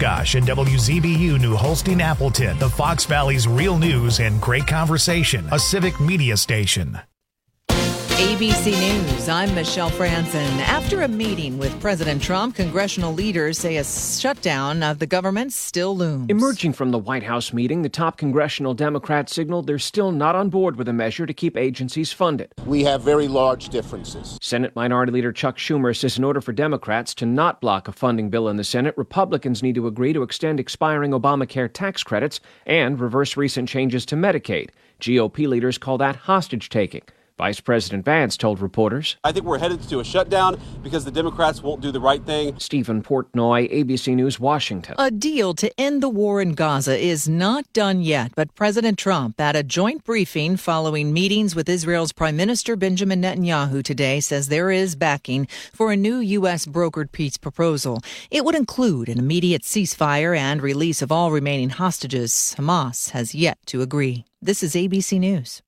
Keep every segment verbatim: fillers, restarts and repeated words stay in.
Oshkosh and W Z B U New Holstein Appleton, the Fox Valley's real news and great conversation, a civic media station. A B C News, I'm Michelle Franzen. After a meeting with President Trump, congressional leaders say a shutdown of the government still looms. Emerging from the White House meeting, the top congressional Democrats signaled they're still not on board with a measure to keep agencies funded. We have very large differences. Senate Minority Leader Chuck Schumer says in order for Democrats to not block a funding bill in the Senate, Republicans need to agree to extend expiring Obamacare tax credits and reverse recent changes to Medicaid. G O P leaders call that hostage-taking. Vice President Vance told reporters, I think we're headed to a shutdown because the Democrats won't do the right thing. Stephen Portnoy, A B C News, Washington. A deal to end the war in Gaza is not done yet, but President Trump, at a joint briefing following meetings with Israel's Prime Minister Benjamin Netanyahu today, says there is backing for a new U S brokered peace proposal. It would include an immediate ceasefire and release of all remaining hostages. Hamas has yet to agree. This is A B C News.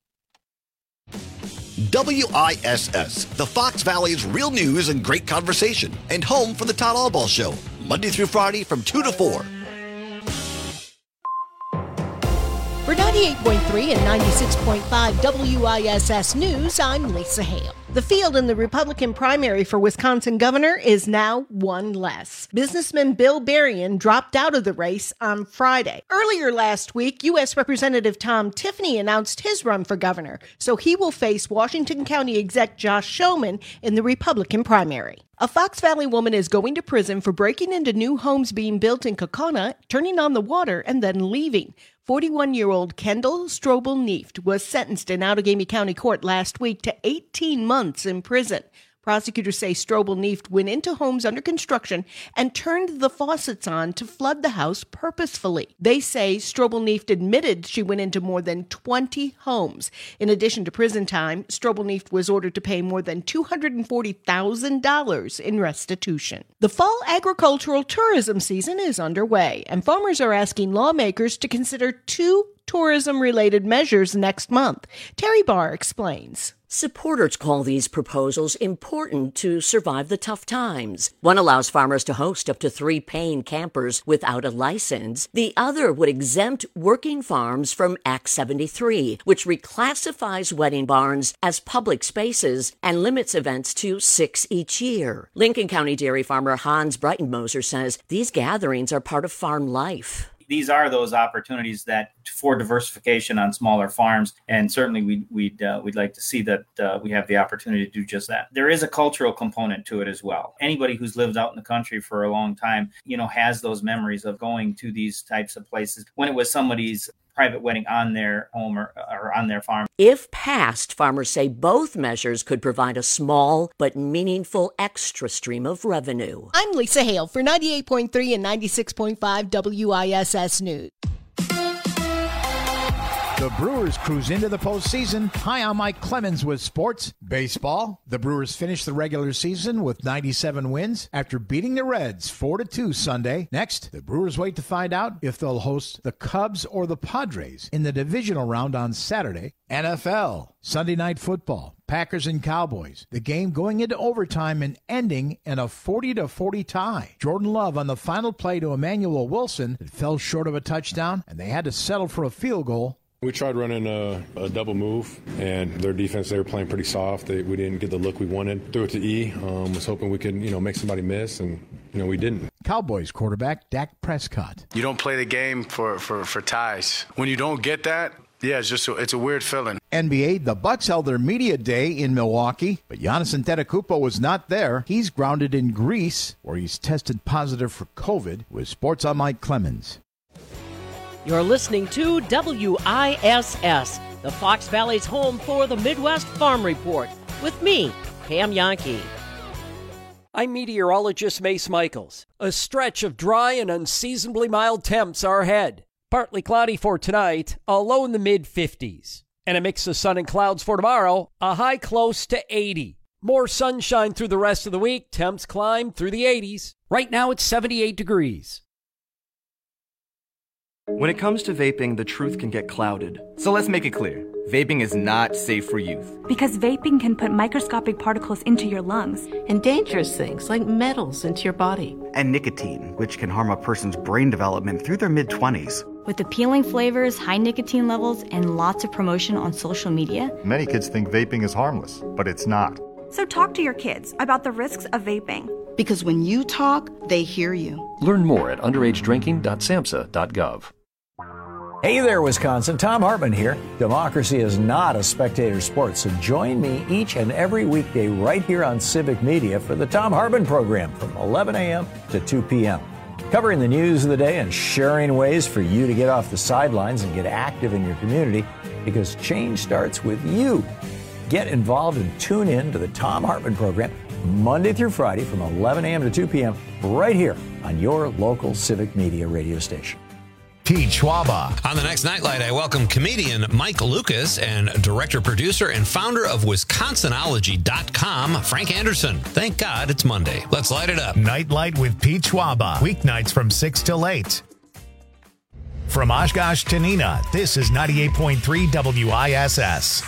W I S S, the Fox Valley's real news and great conversation, and home for the Todd Albaugh Show, Monday through Friday from two to four. For ninety-eight point three and ninety-six point five W I S S News, I'm Lisa Hale. The field in the Republican primary for Wisconsin governor is now one less. Businessman Bill Berrien dropped out of the race on Friday. Earlier last week, U S Representative Tom Tiffany announced his run for governor, so he will face Washington County Exec Josh Schoeman in the Republican primary. A Fox Valley woman is going to prison for breaking into new homes being built in Kokona, turning on the water, and then leaving. forty-one-year-old Kendall Strobel-Neeft was sentenced in Outagamie County Court last week to eighteen months in prison. Prosecutors say Strobel-Neeft went into homes under construction and turned the faucets on to flood the house purposefully. They say Strobel-Neeft admitted she went into more than twenty homes. In addition to prison time, Strobel-Neeft was ordered to pay more than two hundred forty thousand dollars in restitution. The fall agricultural tourism season is underway, and farmers are asking lawmakers to consider two tourism-related measures next month. Terry Barr explains. Supporters call these proposals important to survive the tough times. One allows farmers to host up to three paying campers without a license. The other would exempt working farms from Act seventy-three, which reclassifies wedding barns as public spaces and limits events to six each year. Lincoln County dairy farmer Hans Breitenmoser says these gatherings are part of farm life. These are those opportunities that for diversification on smaller farms, and certainly we'd we'd, uh, we'd like to see that uh, we have the opportunity to do just that. There is a cultural component to it as well. Anybody who's lived out in the country for a long time, you know, has those memories of going to these types of places when it was somebody's private wedding on their home or, or on their farm. If passed, farmers say both measures could provide a small but meaningful extra stream of revenue. I'm Lisa Hale for ninety-eight point three and ninety-six point five W I S S News. The Brewers cruise into the postseason. Hi, I'm Mike Clemens with sports. Baseball. The Brewers finished the regular season with ninety-seven wins after beating the Reds four to two Sunday. Next, the Brewers wait to find out if they'll host the Cubs or the Padres in the divisional round on Saturday. N F L. Sunday Night Football. Packers and Cowboys. The game going into overtime and ending in a forty to forty tie. Jordan Love on the final play to Emmanuel Wilson that fell short of a touchdown, and they had to settle for a field goal. We tried running a, a double move, and their defense, they were playing pretty soft. They, we didn't get the look we wanted. Threw it to E. Um, was hoping we could, you know, make somebody miss, and, you know, we didn't. Cowboys quarterback Dak Prescott. You don't play the game for, for, for ties. When you don't get that, yeah, it's just a, it's a weird feeling. N B A, the Bucks held their media day in Milwaukee, but Giannis Antetokounmpo was not there. He's grounded in Greece, where he's tested positive for COVID. With Sports, I'm Mike Clemens. You're listening to W I S S, the Fox Valley's home for the Midwest Farm Report, with me, Pam Yankee. I'm meteorologist Mace Michaels. A stretch of dry and unseasonably mild temps are ahead. Partly cloudy for tonight, a low in the mid-fifties. And a mix of sun and clouds for tomorrow, a high close to eighty. More sunshine through the rest of the week, temps climb through the eighties. Right now it's seventy-eight degrees. When it comes to vaping, the truth can get clouded. So let's make it clear. Vaping is not safe for youth. Because vaping can put microscopic particles into your lungs. And dangerous things like metals into your body. And nicotine, which can harm a person's brain development through their mid-twenties. With appealing flavors, high nicotine levels, and lots of promotion on social media. Many kids think vaping is harmless, but it's not. So talk to your kids about the risks of vaping. Because when you talk, they hear you. Learn more at underage drinking dot samhsa dot gov. Hey there, Wisconsin. Tom Hartman here. Democracy is not a spectator sport, so join me each and every weekday right here on Civic Media for the Tom Hartman program from eleven a.m. to two p.m. Covering the news of the day and sharing ways for you to get off the sidelines and get active in your community, because change starts with you. Get involved and tune in to the Tom Hartman program Monday through Friday from eleven a.m. to two p.m. right here on your local Civic Media radio station. Pete Schwaba. On the next Nightlight, I welcome comedian Mike Lucas and director, producer, and founder of Wisconsinology dot com, Frank Anderson. Thank God it's Monday. Let's light it up. Nightlight with Pete Schwaba. Weeknights from six till eight. From Oshkosh to Neenah, this is ninety-eight point three W I S S.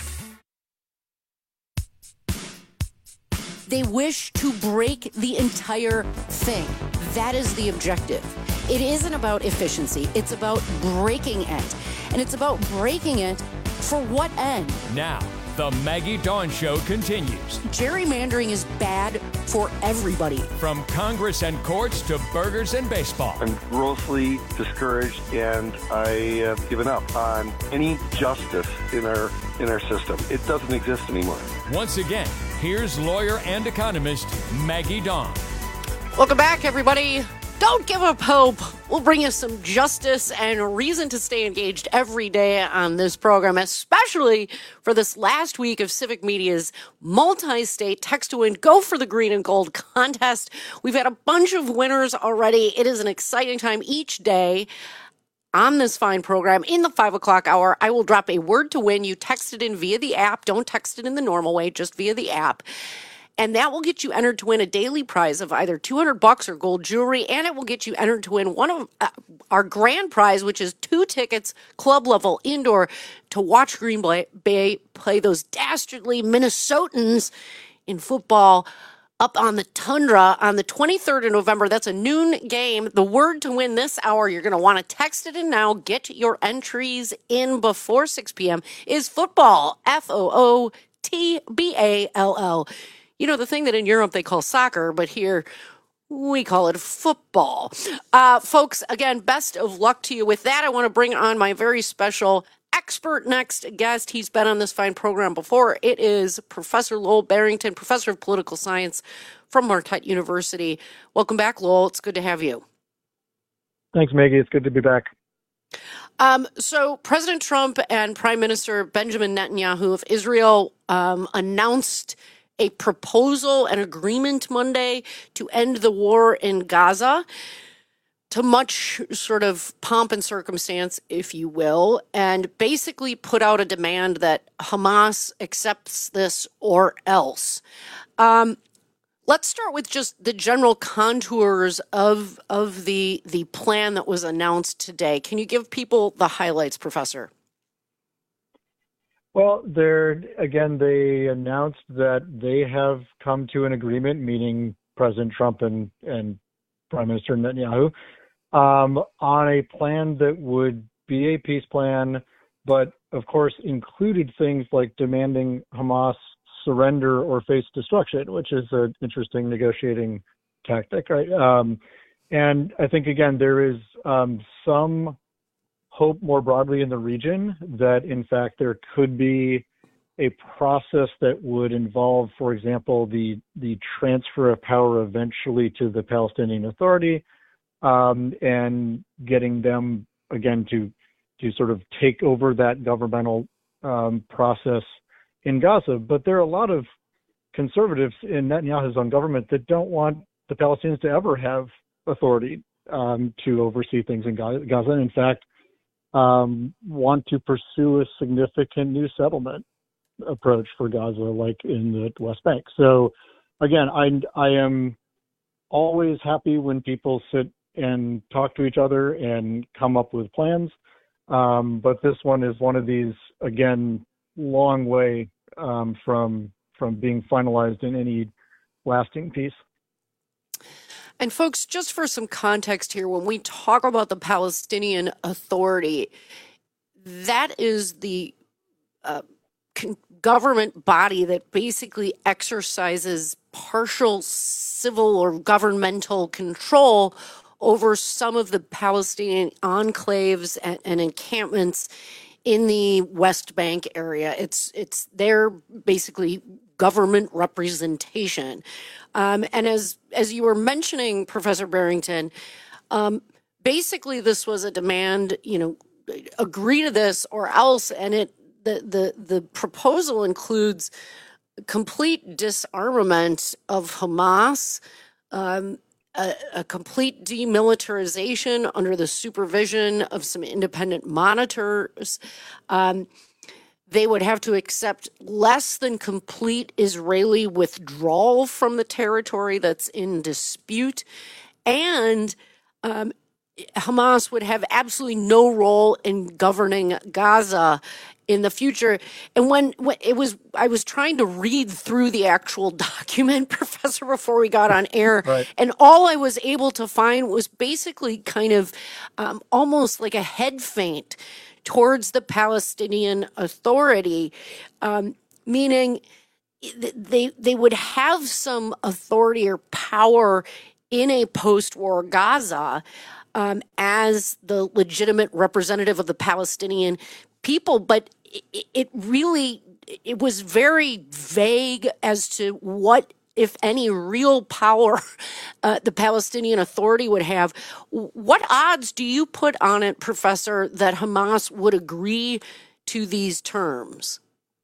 They wish to break the entire thing. That is the objective. It isn't about efficiency. It's about breaking it. And it's about breaking it for what end? Now, the Maggie Dawn Show continues. Gerrymandering is bad for everybody. From Congress and courts to burgers and baseball. I'm grossly discouraged, and I have given up on any justice in our in our system. It doesn't exist anymore. Once again, here's lawyer and economist Maggie Dawn. Welcome back, everybody. Don't give up hope. We'll bring you some justice and a reason to stay engaged every day on this program, especially for this last week of Civic Media's multi-state text to win Go for the Green and Gold contest. We've had a bunch of winners already. It is an exciting time each day on this fine program. In the five o'clock hour, I will drop a word to win. You text it in via the app. Don't text it in the normal way, just via the app. And that will get you entered to win a daily prize of either two hundred bucks or gold jewelry. And it will get you entered to win one of uh, our grand prize, which is two tickets, club level indoor, to watch Green Bay play those dastardly Minnesotans in football up on the Tundra on the twenty-third of November. That's a noon game. The word to win this hour, you're going to want to text it in now. Get your entries in before six p.m. is football. F O O T B A L L. You know, the thing that in Europe they call soccer, but here we call it football. Uh, folks, again, best of luck to you. With that, I want to bring on my very special expert next guest. He's been on this fine program before. It is Professor Lowell Barrington, Professor of Political Science from Marquette University. Welcome back, Lowell. It's good to have you. Thanks, Maggie. It's good to be back. Um, so President Trump and Prime Minister Benjamin Netanyahu of Israel um, announced a proposal, an agreement Monday to end the war in Gaza, to much sort of pomp and circumstance, if you will, and basically put out a demand that Hamas accepts this or else. Um, let's start with just the general contours of of the the plan that was announced today. Can you give people the highlights, Professor? Well, they're, again, they announced that they have come to an agreement, meaning President Trump and, and Prime Minister Netanyahu, um, on a plan that would be a peace plan, but of course included things like demanding Hamas surrender or face destruction, which is an interesting negotiating tactic, right? Um, and I think, again, there is um, some hope more broadly in the region that, in fact, there could be a process that would involve, for example, the the transfer of power eventually to the Palestinian Authority, um, and getting them, again, to to sort of take over that governmental um, process in Gaza. But there are a lot of conservatives in Netanyahu's own government that don't want the Palestinians to ever have authority um, to oversee things in Gaza. And in fact, Um, want to pursue a significant new settlement approach for Gaza, like in the West Bank. So, again, I I am always happy when people sit and talk to each other and come up with plans. Um, but this one is one of these, again, long way um, from from being finalized in any lasting peace. And folks, just for some context here, when we talk about the Palestinian Authority, that is the uh, con- government body that basically exercises partial civil or governmental control over some of the Palestinian enclaves and, and encampments in the West Bank area. It's it's their basically government representation. Um, and as as you were mentioning, Professor Barrington, um, basically this was a demand, you know, agree to this or else, and it the the the proposal includes complete disarmament of Hamas, um, a, a complete demilitarization under the supervision of some independent monitors. Um, they would have to accept less than complete Israeli withdrawal from the territory that's in dispute, and um, Hamas would have absolutely no role in governing Gaza in the future. And when, when it was, I was trying to read through the actual document, Professor, before we got on air, right. And all I was able to find was basically kind of um, almost like a head feint towards the Palestinian Authority, um, meaning they they would have some authority or power in a post-war Gaza um, as the legitimate representative of the Palestinian people, but it, it really, it was very vague as to what, if any, real power uh, the Palestinian Authority would have. What odds do you put on it, Professor, that Hamas would agree to these terms?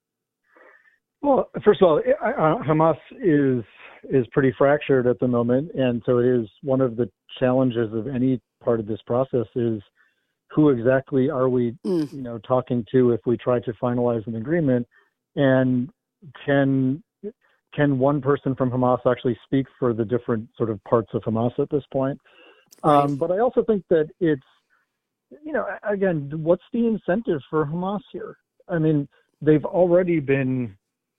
Well, first of all, uh, Hamas is is pretty fractured at the moment, and so it is one of the challenges of any part of this process is who exactly are we, mm. you know, talking to if we try to finalize an agreement, and can can one person from Hamas actually speak for the different sort of parts of Hamas at this point? Right. Um, but I also think that it's, you know, again, what's the incentive for Hamas here? I mean, they've already been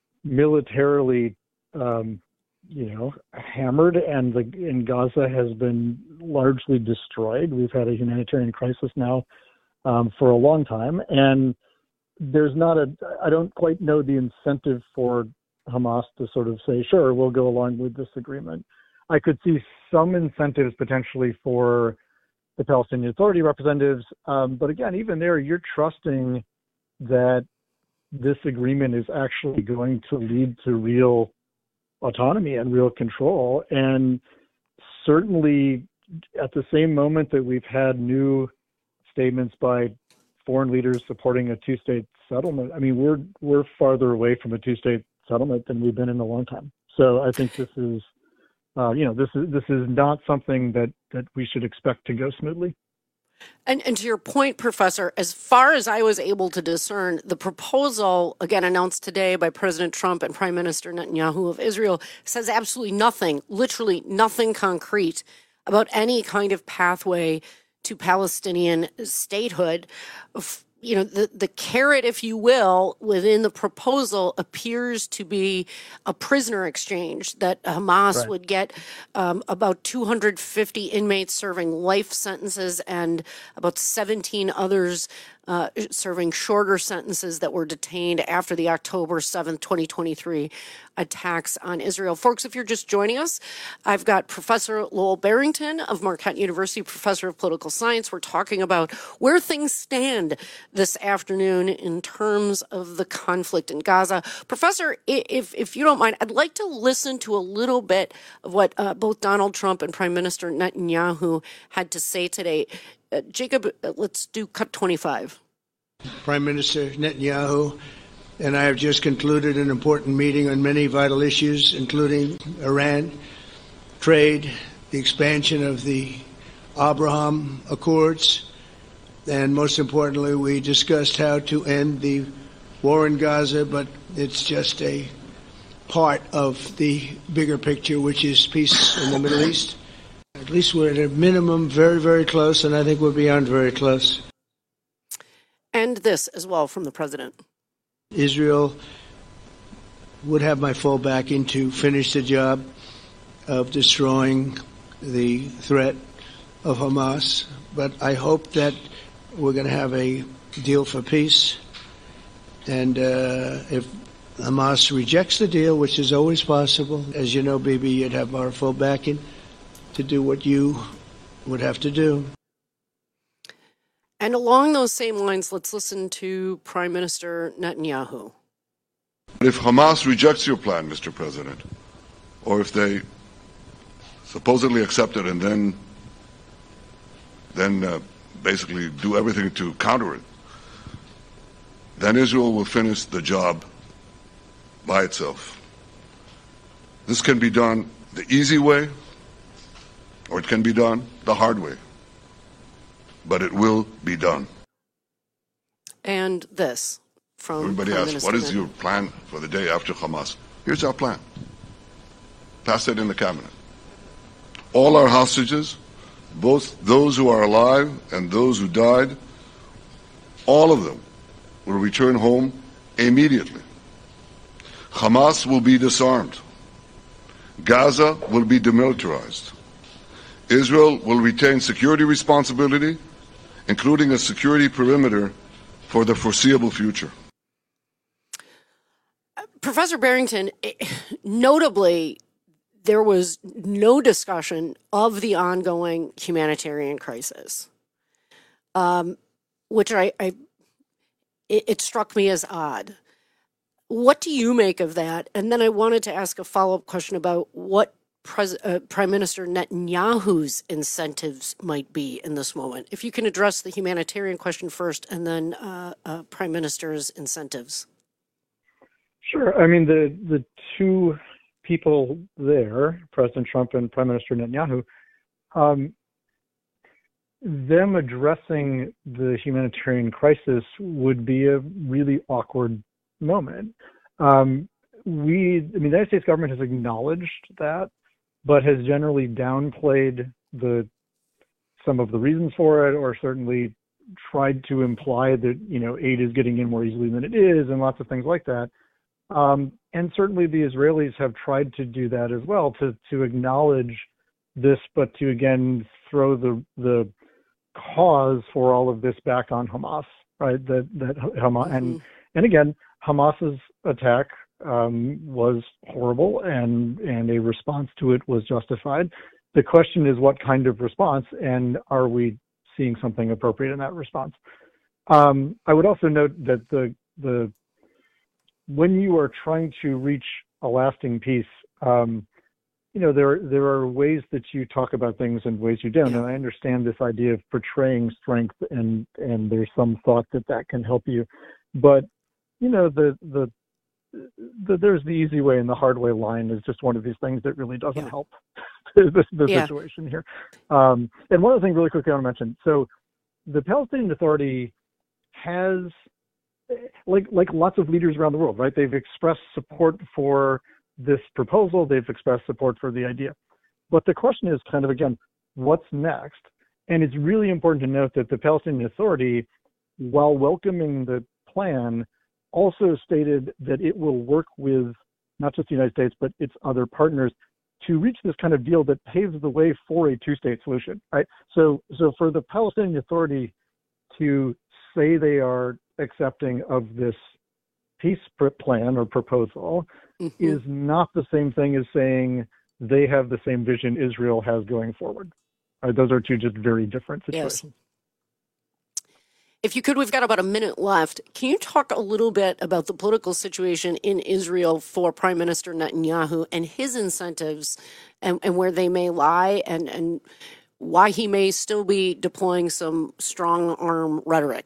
militarily, um, you know, hammered, and the and Gaza has been largely destroyed. We've had a humanitarian crisis now um, for a long time, and there's not a, I don't quite know the incentive for Hamas to sort of say, sure, we'll go along with this agreement. I could see some incentives potentially for the Palestinian Authority representatives, um, but again, even there, you're trusting that this agreement is actually going to lead to real autonomy and real control. And certainly at the same moment that we've had new statements by foreign leaders supporting a two-state settlement, I mean, we're we're farther away from a two-state settlement than we've been in a long time. So I think this is, uh, you know, this is this is not something that, that we should expect to go smoothly. And, and to your point, Professor, as far as I was able to discern, the proposal, again, announced today by President Trump and Prime Minister Netanyahu of Israel, says absolutely nothing, literally nothing concrete about any kind of pathway to Palestinian statehood. You know, the, the carrot, if you will, within the proposal appears to be a prisoner exchange, that Hamas right. would get um, about two hundred fifty inmates serving life sentences and about seventeen others uh, serving shorter sentences that were detained after the October seventh, twenty twenty-three attacks on Israel. Folks, if you're just joining us, I've got Professor Lowell Barrington of Marquette University, Professor of Political Science. We're talking about where things stand this afternoon in terms of the conflict in Gaza. Professor, if if you don't mind, I'd like to listen to a little bit of what uh, both Donald Trump and Prime Minister Netanyahu had to say today. Uh, Jacob, uh, let's do cut twenty-five. Prime Minister Netanyahu and I have just concluded an important meeting on many vital issues, including Iran, trade, the expansion of the Abraham Accords, and most importantly, we discussed how to end the war in Gaza, but it's just a part of the bigger picture, which is peace in the Middle East. At least we're at a minimum very, very close, and I think we're beyond very close. And this as well from the president. Israel would have my full backing to finish the job of destroying the threat of Hamas, but I hope that we're going to have a deal for peace, and uh, if Hamas rejects the deal, which is always possible, as you know, Bibi, you'd have our full backing to do what you would have to do. And along those same lines, let's listen to Prime Minister Netanyahu. If Hamas rejects your plan, Mister President, or if they supposedly accept it and then then uh, basically do everything to counter it, then Israel will finish the job by itself. This can be done the easy way, or it can be done the hard way. But it will be done. And this from Everybody Prime asks, Minister what is Netanyahu. your plan for the day after Hamas? Here's our plan. Pass it in the cabinet. All our hostages, both those who are alive and those who died, all of them will return home immediately. Hamas will be disarmed. Gaza will be demilitarized. Israel will retain security responsibility, including a security perimeter for the foreseeable future. Professor Barrington, notably, there was no discussion of the ongoing humanitarian crisis, um, which I, I it, it struck me as odd. What do you make of that? And then I wanted to ask a follow-up question about what Pres- uh, Prime Minister Netanyahu's incentives might be in this moment. If you can address the humanitarian question first, and then uh, uh, Prime Minister's incentives. Sure. I mean, the the two people there, President Trump and Prime Minister Netanyahu, um, them addressing the humanitarian crisis would be a really awkward moment. Um, we, I mean, the United States government has acknowledged that, but has generally downplayed the some of the reasons for it, or certainly tried to imply that, you know, aid is getting in more easily than it is, and lots of things like that. Um, and certainly the Israelis have tried to do that as well, to to acknowledge this, but to again throw the the cause for all of this back on Hamas, right? That that Hamas mm-hmm. and and again, Hamas's attack Um, was horrible, and and a response to it was justified. The question is, what kind of response, and are we seeing something appropriate in that response? Um, I would also note that the the when you are trying to reach a lasting peace, um, you know, there there are ways that you talk about things and ways you don't. And I understand this idea of portraying strength, and and there's some thought that that can help you, but you know, the the The, there's the easy way and the hard way line is just one of these things that really doesn't yeah. help the, the yeah. situation here. Um, and one other thing really quickly I want to mention. So the Palestinian Authority has, like like lots of leaders around the world, right? They've expressed support for this proposal. They've expressed support for the idea. But the question is kind of, again, what's next? And it's really important to note that the Palestinian Authority, while welcoming the plan, also stated that it will work with not just the United States, but its other partners to reach this kind of deal that paves the way for a two-state solution, right? So, so for the Palestinian Authority to say they are accepting of this peace plan or proposal mm-hmm. is not the same thing as saying they have the same vision Israel has going forward. Right? Those are two just very different situations. Yes. If you could, we've got about a minute left. Can you talk a little bit about the political situation in Israel for Prime Minister Netanyahu and his incentives, and, and where they may lie, and, and why he may still be deploying some strong arm rhetoric?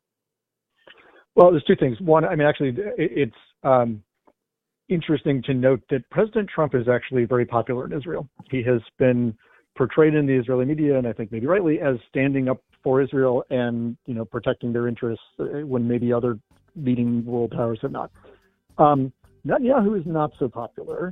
Well, there's two things. One, I mean, actually, it's um, interesting to note that President Trump is actually very popular in Israel. He has been portrayed in the Israeli media, and I think maybe rightly, as standing up for Israel and, you know, protecting their interests when maybe other leading world powers have not. Um, Netanyahu is not so popular.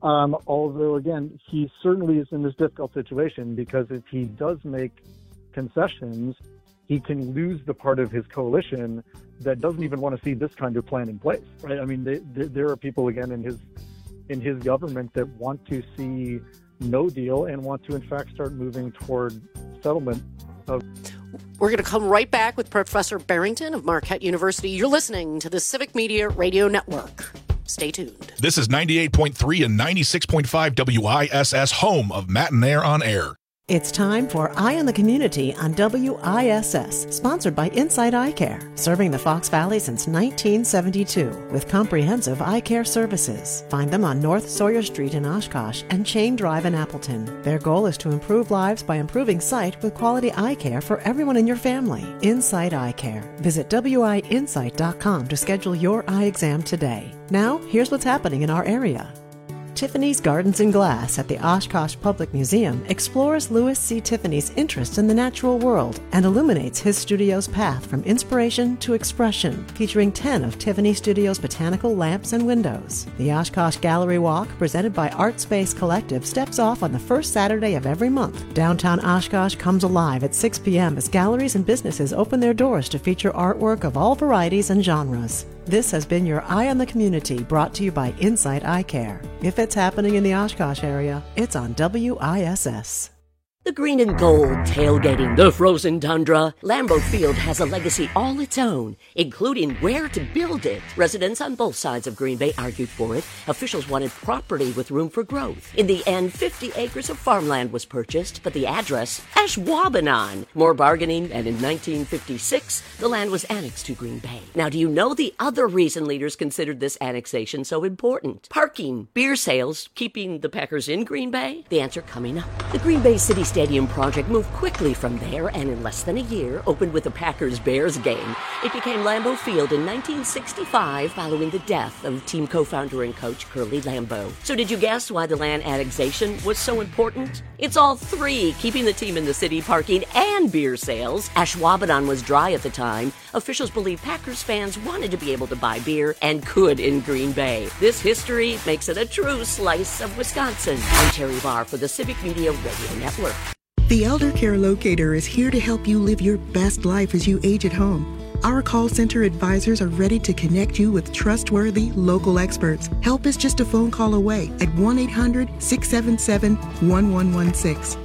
Um, although, again, he certainly is in this difficult situation because if he does make concessions, he can lose the part of his coalition that doesn't even want to see this kind of plan in place, right? I mean, they, they, there are people, again, in his in his government that want to see no deal and want to, in fact, start moving toward settlement of... We're going to come right back with Professor Barrington of Marquette University. You're listening to the Civic Media Radio Network. Stay tuned. This is ninety-eight point three and ninety-six point five W I S S, home of Matt and Air on Air. It's time for Eye on the Community on W I S S, sponsored by Insight Eye Care, serving the Fox Valley since nineteen seventy-two with comprehensive eye care services. Find them on North Sawyer Street in Oshkosh and Chain Drive in Appleton. Their goal is to improve lives by improving sight with quality eye care for everyone in your family. Insight Eye Care. Visit W I insight dot com to schedule your eye exam today. Now, here's what's happening in our area. Tiffany's Gardens and Glass at the Oshkosh Public Museum explores Louis C. Tiffany's interest in the natural world and illuminates his studio's path from inspiration to expression, featuring ten of Tiffany Studio's botanical lamps and windows. The Oshkosh Gallery Walk, presented by Art Space Collective, steps off on the first Saturday of every month. Downtown Oshkosh comes alive at six p.m. as galleries and businesses open their doors to feature artwork of all varieties and genres. This has been your Eye on the Community, brought to you by Insight Eye Care. If it's happening in the Oshkosh area, it's on W I S S. The green and gold tailgating the frozen tundra. Lambeau Field has a legacy all its own, including where to build it. Residents on both sides of Green Bay argued for it. Officials wanted property with room for growth. In the end, fifty acres of farmland was purchased, but the address, Ashwaubenon. More bargaining, and in nineteen fifty-six, the land was annexed to Green Bay. Now, do you know the other reason leaders considered this annexation so important? Parking, beer sales, keeping the Packers in Green Bay? The answer coming up. The Green Bay City Stadium project moved quickly from there and in less than a year opened with a Packers-Bears game. It became Lambeau Field in nineteen sixty-five following the death of team co-founder and coach Curly Lambeau. So did you guess why the land annexation was so important? It's all three, keeping the team in the city, parking, and beer sales. Ashwaubenon was dry at the time. Officials believe Packers fans wanted to be able to buy beer and could in Green Bay. This history makes it a true slice of Wisconsin. I'm Terry Barr for the Civic Media Radio Network. The Elder Care Locator is here to help you live your best life as you age at home. Our call center advisors are ready to connect you with trustworthy local experts. Help is just a phone call away at one eight hundred, six seven seven, one one one six.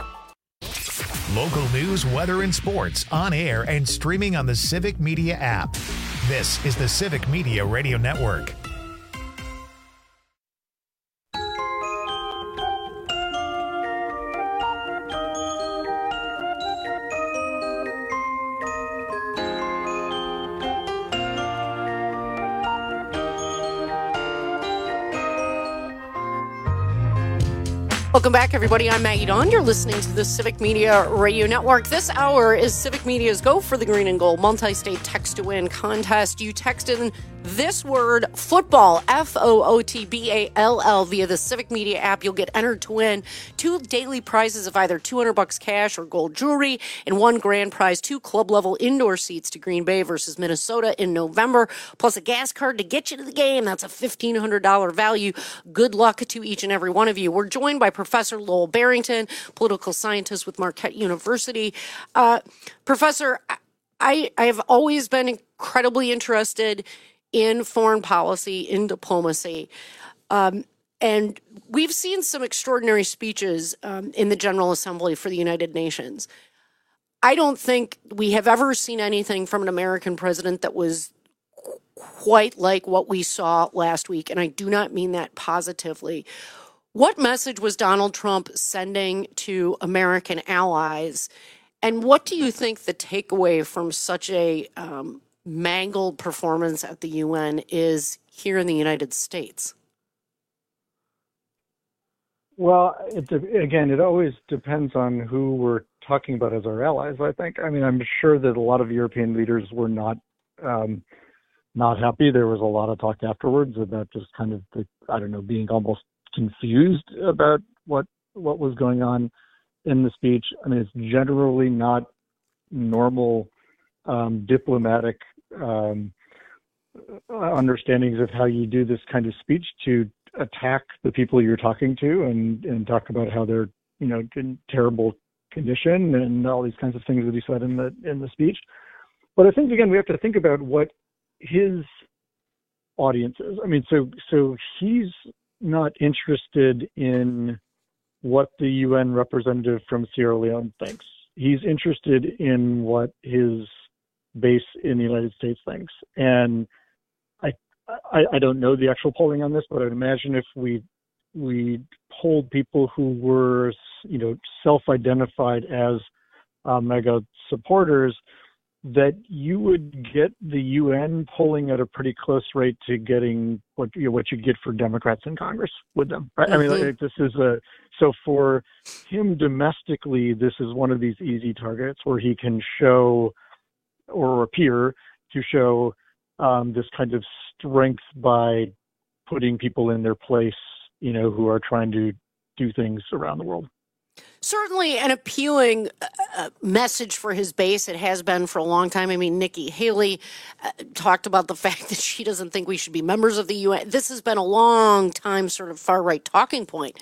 Local news, weather, and sports on air and streaming on the Civic Media app. This is the Civic Media Radio Network. Welcome back, everybody. I'm Maggie Dawn. You're listening to the Civic Media Radio Network. This hour is Civic Media's Go for the Green and Gold multi-state text-to-win contest. You text in this word, football, F O O T B A L L, via the Civic Media app. You'll get entered to win two daily prizes of either two hundred bucks cash or gold jewelry, and one grand prize, two club-level indoor seats to Green Bay versus Minnesota in November, plus a gas card to get you to the game. That's a fifteen hundred dollars value. Good luck to each and every one of you. We're joined by Professor Lowell Barrington, political scientist with Marquette University. Uh, Professor, I, I have always been incredibly interested in foreign policy, in diplomacy. Um, and we've seen some extraordinary speeches um, in the General Assembly for the United Nations. I don't think we have ever seen anything from an American president that was quite like what we saw last week, and I do not mean that positively. What message was Donald Trump sending to American allies, and what do you think the takeaway from such a um, mangled performance at the U N is here in the United States? Well, it, again, it always depends on who we're talking about as our allies, I think. I mean, I'm sure that a lot of European leaders were not um, not happy. There was a lot of talk afterwards about just kind of, the, I don't know, being almost confused about what what was going on in the speech. I mean, it's generally not normal um, diplomatic um, understandings of how you do this kind of speech to attack the people you're talking to and, and talk about how they're, you know, in terrible condition and all these kinds of things that he said in the in the speech. But I think, again, we have to think about what his audience is. I mean, so so he's not interested in what the U N representative from Sierra Leone thinks. He's interested in what his base in the United States thinks. And I, I, I don't know the actual polling on this, but I'd imagine if we we polled people who were, you know, self-identified as uh, MAGA supporters, that you would get the U N polling at a pretty close rate to getting what you know, what you get for Democrats in Congress with them. Right? Mm-hmm. I mean, like, this is a so for him domestically, this is one of these easy targets where he can show or appear to show um, this kind of strength by putting people in their place, you know, who are trying to do things around the world. Certainly an appealing uh, message for his base. It has been for a long time. I mean, Nikki Haley uh, talked about the fact that she doesn't think we should be members of the U N. This has been a long time sort of far-right talking point.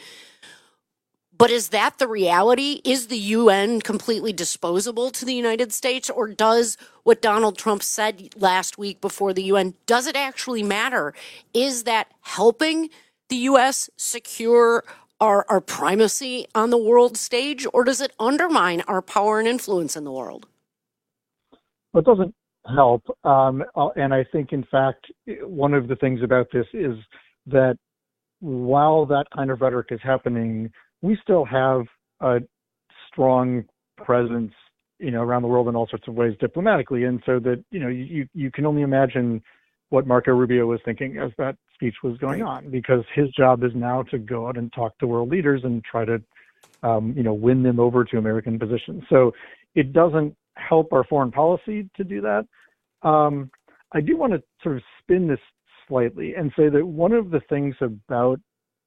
But is that the reality? Is the U N completely disposable to the United States? Or does what Donald Trump said last week before the U N, does it actually matter? Is that helping the U S secure Our, our primacy on the world stage, or does it undermine our power and influence in the world? Well, it doesn't help. Um, and I think, in fact, one of the things about this is that while that kind of rhetoric is happening, we still have a strong presence, you know, around the world in all sorts of ways diplomatically. And so that, you know, you, you can only imagine what Marco Rubio was thinking as that speech was going on, because his job is now to go out and talk to world leaders and try to, um, you know, win them over to American positions. So it doesn't help our foreign policy to do that. Um, I do want to sort of spin this slightly and say that one of the things about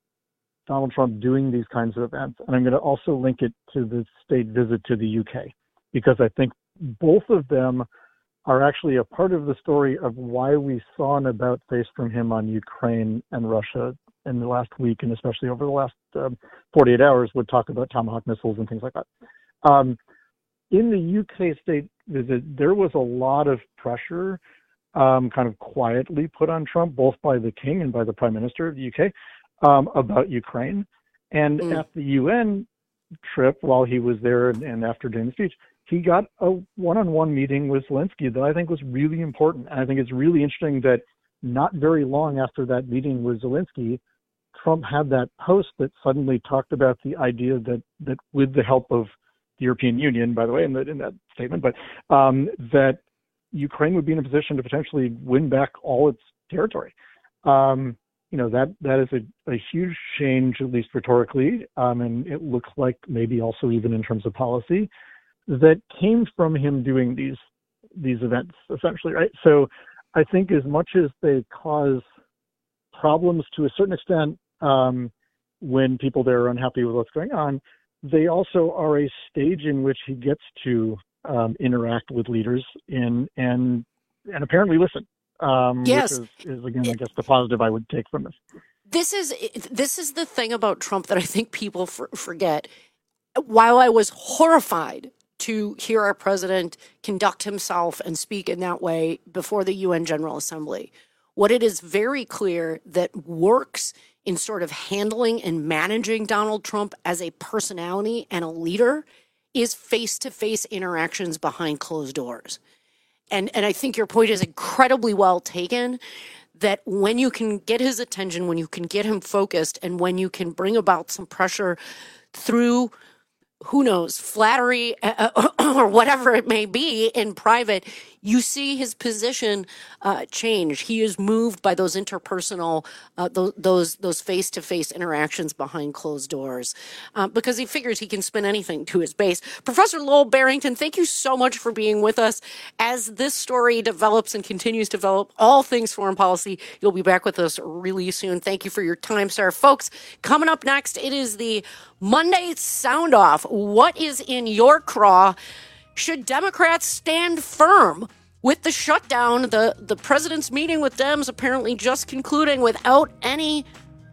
Donald Trump doing these kinds of events, and I'm going to also link it to the state visit to the U K, because I think both of them are actually a part of the story of why we saw an about face from him on Ukraine and Russia in the last week, and especially over the last uh, forty-eight hours, would talk about Tomahawk missiles and things like that. Um, in the U K state visit, there was a lot of pressure um, kind of quietly put on Trump, both by the king and by the prime minister of the U K, um, about Ukraine. And mm. at the U N trip, while he was there and, and after doing the speech, he got a one-on-one meeting with Zelensky that I think was really important. And I think it's really interesting that not very long after that meeting with Zelensky, Trump had that post that suddenly talked about the idea that, that with the help of the European Union, by the way, in, the, in that statement, but um, that Ukraine would be in a position to potentially win back all its territory. Um, you know, that that is a, a huge change, at least rhetorically, um, and it looks like maybe also even in terms of policy, that came from him doing these these events, essentially, right? So I think as much as they cause problems to a certain extent um, when people there are unhappy with what's going on, they also are a stage in which he gets to um, interact with leaders in and and apparently listen. Um, yes. Which is, is, again, I guess the positive I would take from this. This is this is the thing about Trump that I think people for, forget. While I was horrified to hear our president conduct himself and speak in that way before the U N General Assembly, what it is very clear that works in sort of handling and managing Donald Trump as a personality and a leader is face-to-face interactions behind closed doors. And and I think your point is incredibly well taken, that when you can get his attention, when you can get him focused, and when you can bring about some pressure through, who knows, flattery uh, or whatever it may be in private, you see his position uh, change. He is moved by those interpersonal, uh, those, those those face-to-face interactions behind closed doors, uh, because he figures he can spin anything to his base. Professor Lowell Barrington, thank you so much for being with us. As this story develops and continues to develop, all things foreign policy, you'll be back with us really soon. Thank you for your time, sir. Folks, coming up next, it is the Monday Sound Off. What is in your craw? Should Democrats stand firm with the shutdown? The, the president's meeting with Dems apparently just concluding without any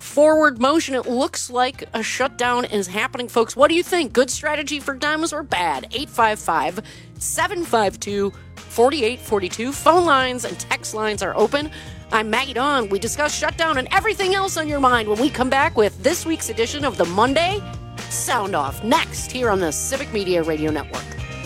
forward motion. It looks like a shutdown is happening, folks. What do you think? Good strategy for Dems or bad? eight five five, seven five two, four eight four two. Phone lines and text lines are open. I'm Maggie Dawn. We discuss shutdown and everything else on your mind when we come back with this week's edition of the Monday Sound Off, next here on the Civic Media Radio Network.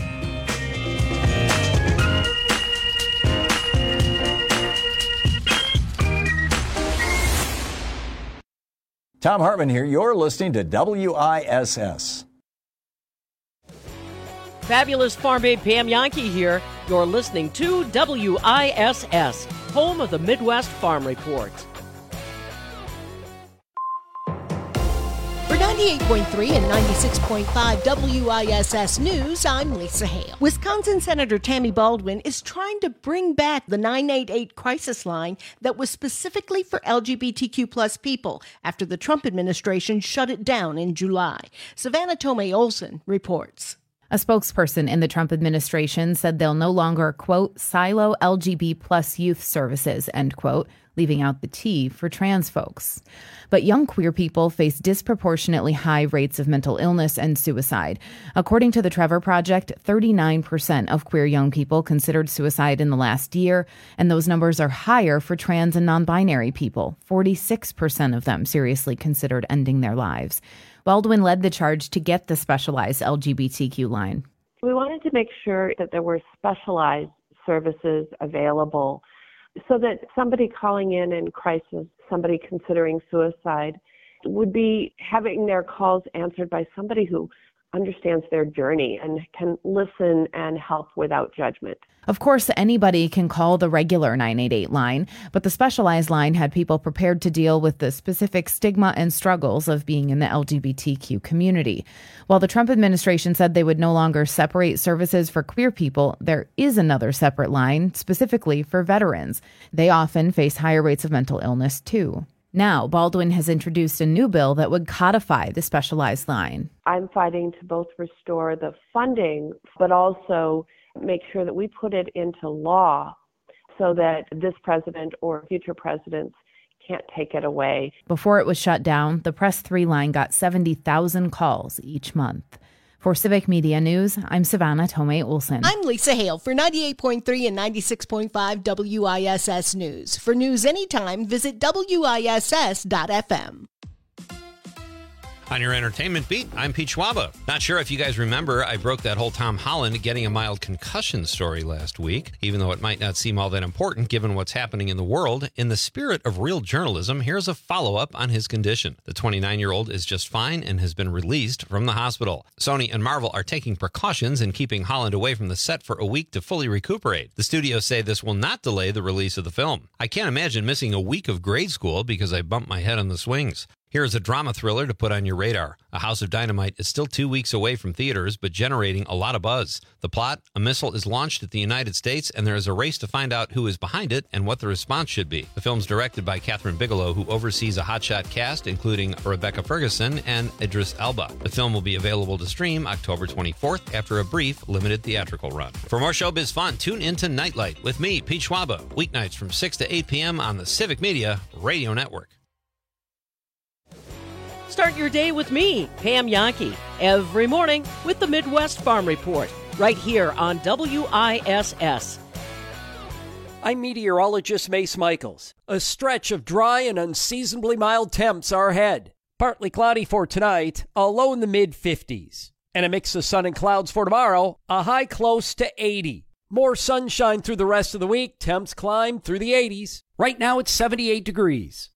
Thom Hartmann here. You're listening to W I S S. Fabulous Farm Babe Pam Yankee here. You're listening to W I S S, home of the Midwest Farm Report. For ninety-eight point three and ninety-six point five W I S S News, I'm Lisa Hale. Wisconsin Senator Tammy Baldwin is trying to bring back the nine eight eight crisis line that was specifically for L G B T Q plus people after the Trump administration shut it down in July. Savannah Tomei Olson reports. A spokesperson in the Trump administration said they'll no longer, quote, silo L G B T plus youth services, end quote, leaving out the T for trans folks. But young queer people face disproportionately high rates of mental illness and suicide. According to the Trevor Project, thirty-nine percent of queer young people considered suicide in the last year, and those numbers are higher for trans and non-binary people. forty-six percent of them seriously considered ending their lives. Baldwin led the charge to get the specialized L G B T Q line. We wanted to make sure that there were specialized services available so that somebody calling in in crisis, somebody considering suicide, would be having their calls answered by somebody who understands their journey and can listen and help without judgment. Of course, anybody can call the regular nine eight eight line, but the specialized line had people prepared to deal with the specific stigma and struggles of being in the L G B T Q community. While the Trump administration said they would no longer separate services for queer people, there is another separate line specifically for veterans. They often face higher rates of mental illness, too. Now, Baldwin has introduced a new bill that would codify the specialized line. I'm fighting to both restore the funding, but also make sure that we put it into law so that this president or future presidents can't take it away. Before it was shut down, the Press three line got seventy thousand calls each month. For Civic Media News, I'm Savannah Tomei Olson. I'm Lisa Hale for ninety-eight point three and ninety-six point five W I S S News. For news anytime, visit W I S S dot F M. On your entertainment beat, I'm Pete Schwaba. Not sure if you guys remember, I broke that whole Tom Holland getting a mild concussion story last week, even though it might not seem all that important given what's happening in the world. In the spirit of real journalism, here's a follow-up on his condition. The twenty-nine-year-old is just fine and has been released from the hospital. Sony and Marvel are taking precautions in keeping Holland away from the set for a week to fully recuperate. The studios say this will not delay the release of the film. I can't imagine missing a week of grade school because I bumped my head on the swings. Here's a drama thriller to put on your radar. A House of Dynamite is still two weeks away from theaters, but generating a lot of buzz. The plot, a missile is launched at the United States, and there is a race to find out who is behind it and what the response should be. The film's directed by Catherine Bigelow, who oversees a hotshot cast, including Rebecca Ferguson and Idris Elba. The film will be available to stream October twenty-fourth after a brief, limited theatrical run. For more showbiz fun, tune into Nightlight with me, Pete Schwaba, weeknights from six to eight p.m. on the Civic Media Radio Network. Start your day with me, Pam Yankee, every morning with the Midwest Farm Report, right here on W I S S. I'm meteorologist Mace Michaels. A stretch of dry and unseasonably mild temps are ahead. Partly cloudy for tonight, a low in the mid fifties. And a mix of sun and clouds for tomorrow, a high close to eighty. More sunshine through the rest of the week, temps climb through the eighties. Right now it's seventy-eight degrees.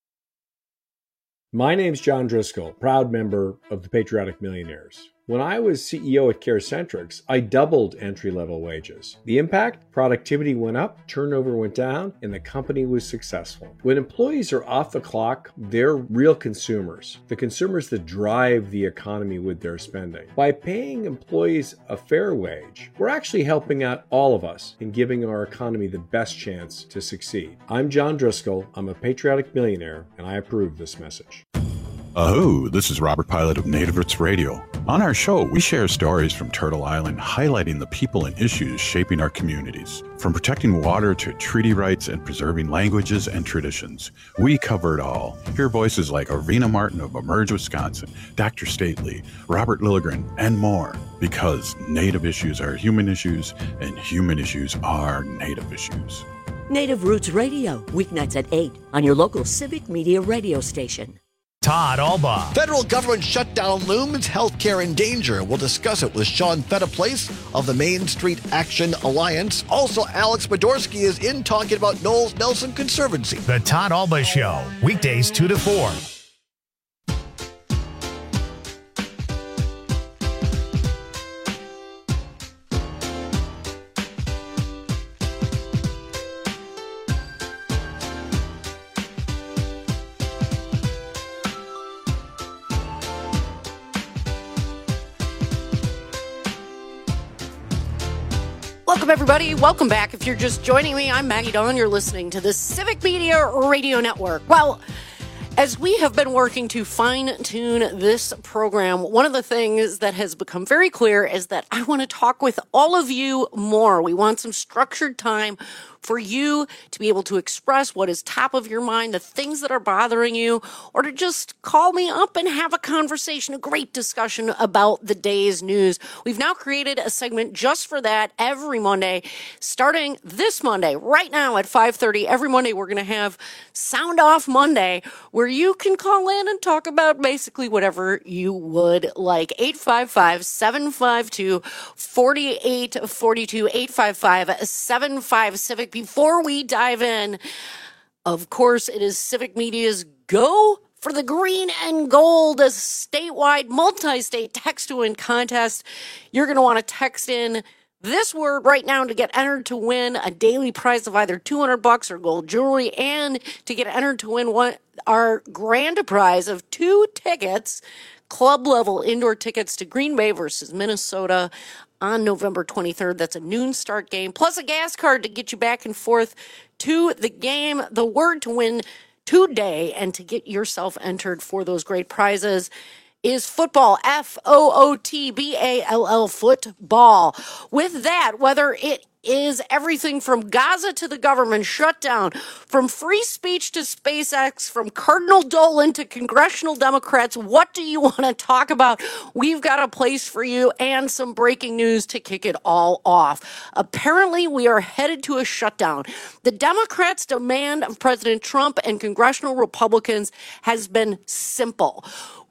My name's John Driscoll, proud member of the Patriotic Millionaires. When I was C E O at CareCentrix, I doubled entry-level wages. The impact? Productivity went up, turnover went down, and the company was successful. When employees are off the clock, they're real consumers, the consumers that drive the economy with their spending. By paying employees a fair wage, we're actually helping out all of us in giving our economy the best chance to succeed. I'm John Driscoll, I'm a patriotic millionaire, and I approve this message. Aho, this is Robert Pilot of Native Roots Radio. On our show, we share stories from Turtle Island highlighting the people and issues shaping our communities. From protecting water to treaty rights and preserving languages and traditions, we cover it all. Hear voices like Arvina Martin of Emerge, Wisconsin, Doctor Stately, Robert Lilligren, and more. Because Native issues are human issues, and human issues are Native issues. Native Roots Radio, weeknights at eight on your local Civic Media radio station. Todd Alba. Federal government shutdown looms, healthcare in danger. We'll discuss it with Sean Fetaplace of the Main Street Action Alliance. Also, Alex Podorsky is in talking about Knowles Nelson Conservancy. The Todd Alba Show, weekdays two to four. Welcome, everybody. Welcome back. If you're just joining me, I'm Maggie Dawn. You're listening to the Civic Media Radio Network. Well, as we have been working to fine-tune this program, one of the things that has become very clear is that I want to talk with all of you more. We want some structured time for you to be able to express what is top of your mind, the things that are bothering you, or to just call me up and have a conversation, a great discussion about the day's news. We've now created a segment just for that every Monday, starting this Monday, right now at five thirty. Every Monday, we're going to have Sound Off Monday, where you can call in and talk about basically whatever you would like. eight five five, seven five two, four eight four two, eight five five, seven five Civic. Before we dive in, of course, it is Civic Media's Go for the Green and Gold, a statewide, multi-state text-to-win contest. You're going to want to text in this word right now to get entered to win a daily prize of either two hundred bucks or gold jewelry, and to get entered to win one, our grand prize of two tickets, club-level indoor tickets to Green Bay versus Minnesota on November twenty-third. That's a noon start game, plus a gas card to get you back and forth to the game. The word to win today and to get yourself entered for those great prizes is football, F O O T B A L L, football. With that, whether it is everything from Gaza to the government shutdown, from free speech to SpaceX, from Cardinal Dolan to congressional Democrats, what do you want to talk about? We've got a place for you and some breaking news to kick it all off. Apparently, we are headed to a shutdown. The Democrats' demand of President Trump and congressional Republicans has been simple.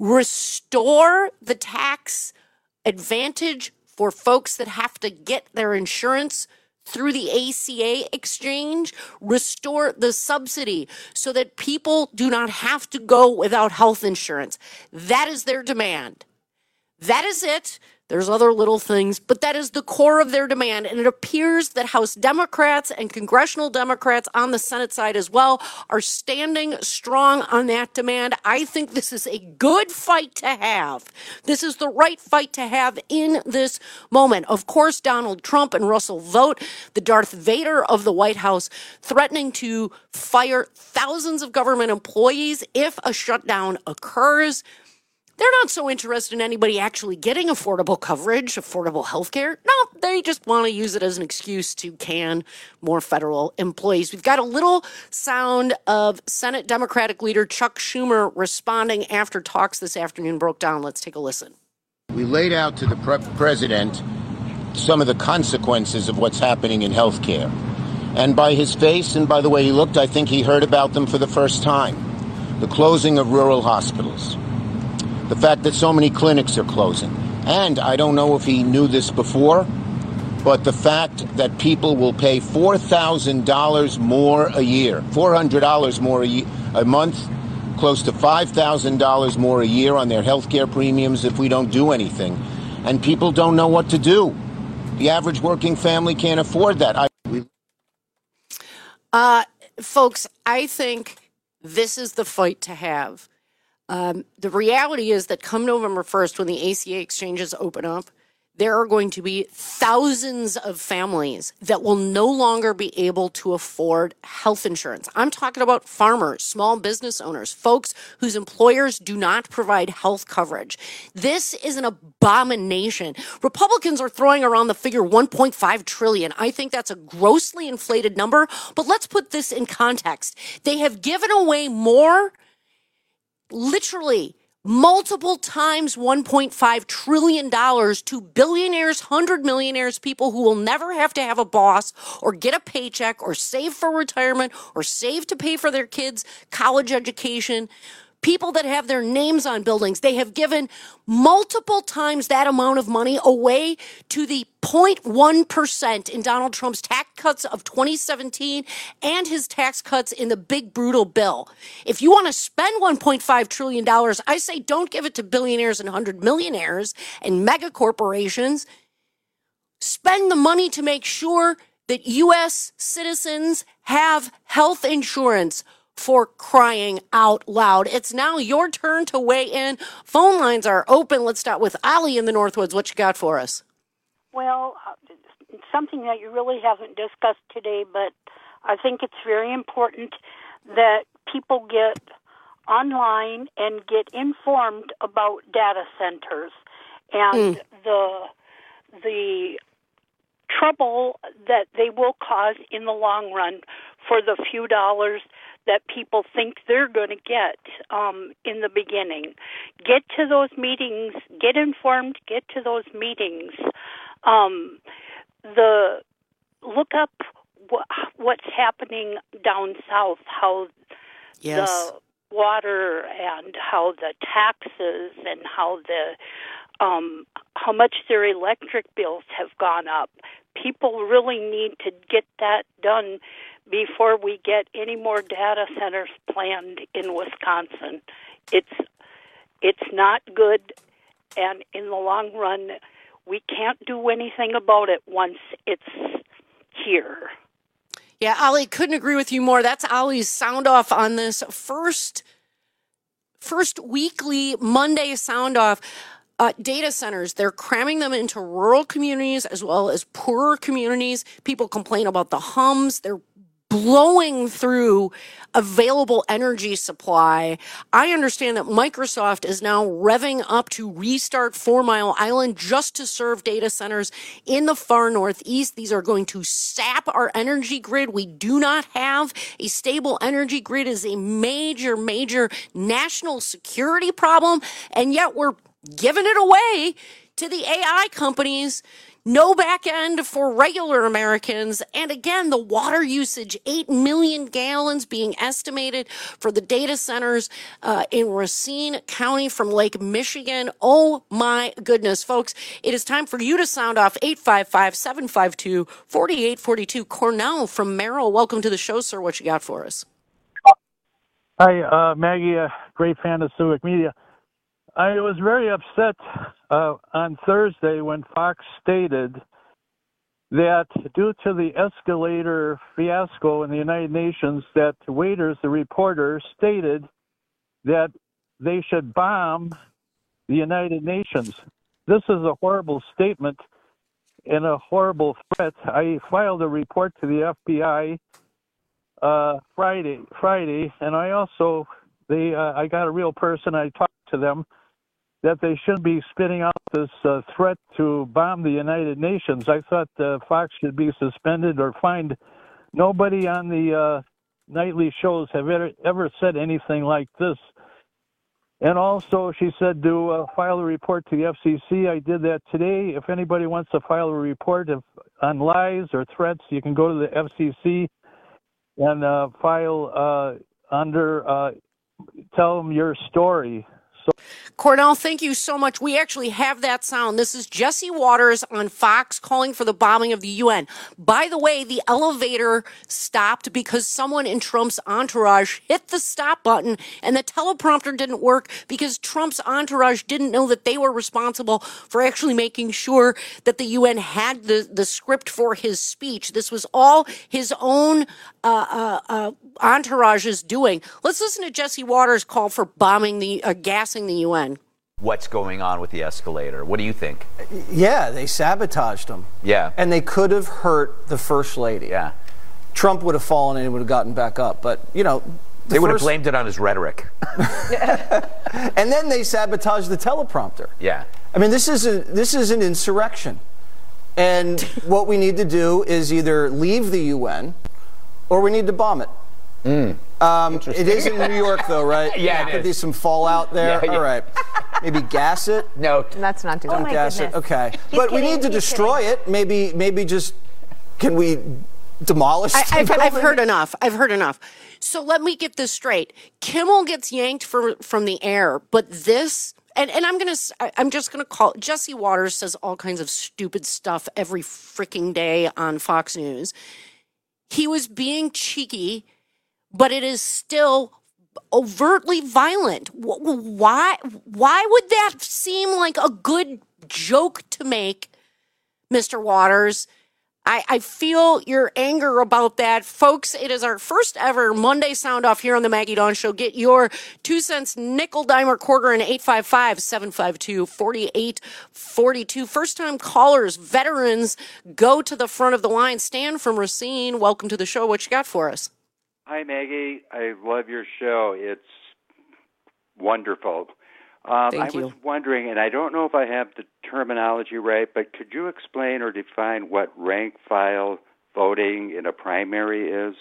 Restore the tax advantage for folks that have to get their insurance through the A C A exchange, restore the subsidy so that people do not have to go without health insurance. That is their demand. That is it. There's other little things, but that is the core of their demand. And it appears that House Democrats and congressional Democrats on the Senate side as well are standing strong on that demand. I think this is a good fight to have. This is the right fight to have in this moment. Of course, Donald Trump and Russell Vought, the Darth Vader of the White House, threatening to fire thousands of government employees if a shutdown occurs. They're not so interested in anybody actually getting affordable coverage, affordable health care. No, they just want to use it as an excuse to can more federal employees. We've got a little sound of Senate Democratic leader Chuck Schumer responding after talks this afternoon broke down. Let's take a listen. We laid out to the pre- president some of the consequences of what's happening in health care. And by his face and by the way he looked, I think he heard about them for the first time. The closing of rural hospitals. The fact that so many clinics are closing. And I don't know if he knew this before, but the fact that people will pay four thousand dollars more a year, four hundred dollars more a, year, a month, close to five thousand dollars more a year on their health care premiums if we don't do anything. And people don't know what to do. The average working family can't afford that. I, we... uh, folks, I think this is the fight to have. Um, the reality is that come November first, when the A C A exchanges open up, there are going to be thousands of families that will no longer be able to afford health insurance. I'm talking about farmers, small business owners, folks whose employers do not provide health coverage. This is an abomination. Republicans are throwing around the figure one point five trillion dollars. I think that's a grossly inflated number, but let's put this in context. They have given away more, literally, multiple times one point five trillion dollars to billionaires, hundred millionaires, people who will never have to have a boss or get a paycheck or save for retirement or save to pay for their kids' college education. People that have their names on buildings. They have given multiple times that amount of money away to the zero point one percent in Donald Trump's tax cuts of twenty seventeen and his tax cuts in the big brutal bill. If you want to spend one point five trillion dollars, I say don't give it to billionaires and hundred millionaires and mega corporations. Spend the money to make sure that U S citizens have health insurance. For crying out loud. It's now your turn to weigh in. Phone lines are open. Let's start with Ali in the Northwoods. What you got for us? Well, uh, something that you really haven't discussed today, but I think it's very important that people get online and get informed about data centers and mm. the the trouble that they will cause in the long run for the few dollars that people think they're going to get um, in the beginning. Get to those meetings, get informed, get to those meetings. Um, the look up wh- what's happening down south, how yes. the water and how the taxes and how the um, how much their electric bills have gone up. People really need to get that done before we get any more data centers planned in Wisconsin. It's it's not good, and in the long run, we can't do anything about it once it's here. Yeah, Ali, couldn't agree with you more. That's Ali's sound off on this first first weekly Monday sound off. Uh, data centers, they're cramming them into rural communities as well as poorer communities. People complain about the hums. They're blowing through available energy supply. I understand that Microsoft is now revving up to restart Four Mile Island just to serve data centers in the far northeast. These are going to sap our energy grid. We do not have a stable energy grid. It is a major, major national security problem, and yet we're giving it away to the A I companies. No back end for regular Americans. And again, the water usage, eight million gallons being estimated for the data centers uh, in Racine County from Lake Michigan. Oh my goodness, folks. It is time for you to sound off. Eight five five, seven five two, four eight four two. Cornell from Merrill. Welcome to the show, sir. What you got for us? Hi, uh, Maggie, a great fan of Civic Media. I was very upset uh, on Thursday when Fox stated that due to the escalator fiasco in the United Nations, that waiters, the reporter, stated that they should bomb the United Nations. This is a horrible statement and a horrible threat. I filed a report to the F B I uh, Friday, Friday, and I also they uh, I got a real person. I talked to them that they should be spitting out this uh, threat to bomb the United Nations. I thought uh, Fox should be suspended or fined. Nobody on the uh, nightly shows have ever, ever said anything like this. And also, she said to uh, file a report to the F C C. I did that today. If anybody wants to file a report if, on lies or threats, you can go to the F C C and uh, file uh, under, uh, tell them your story. So, Cornell, thank you so much. We actually have that sound. This is Jesse Waters on Fox calling for the bombing of the U N. By the way, the elevator stopped because someone in Trump's entourage hit the stop button, and the teleprompter didn't work because Trump's entourage didn't know that they were responsible for actually making sure that the U N had the, the script for his speech. This was all his own uh, uh, uh, entourage is doing. Let's listen to Jesse Waters call for bombing the, uh, gassing the U N. what's going on with the escalator. What do you think? Yeah, they sabotaged them. Yeah. And they could have hurt the First Lady. Yeah. Trump would have fallen and he would have gotten back up. But, you know... The they would first... have blamed it on his rhetoric. And then they sabotaged the teleprompter. Yeah. I mean, this is, a, this is an insurrection. And what we need to do is either leave the U N or we need to bomb it. Mm. Um, it is in New York, though, right? Yeah, there it could is. be some fallout there. Yeah, yeah. All right. Maybe gas it? No. Let's not do Don't that. gas goodness. it. Okay. He's but kidding, we need to he's destroy kidding. it. Maybe, maybe just, can we demolish I, the I've, I've building? heard enough. I've heard enough. So let me get this straight. Kimmel gets yanked from from the air, but this, and, and I'm gonna, I'm just gonna call. Jesse Waters says all kinds of stupid stuff every freaking day on Fox News. He was being cheeky, but it is still overtly violent. Why? Why would that seem like a good joke to make, Mister Waters? I, I feel your anger about that. Folks, it is our first ever Monday Sound Off here on the Maggie Dawn Show. Get your two cents, nickel, dime, or quarter in eight five five, seven five two, four eight four two. First-time callers, veterans, go to the front of the line. Stan from Racine, welcome to the show. What you got for us? Hi, Maggie. I love your show. It's wonderful. Um, Thank I you. was wondering, and I don't know if I have the terminology right, but could you explain or define what rank file voting in a primary is?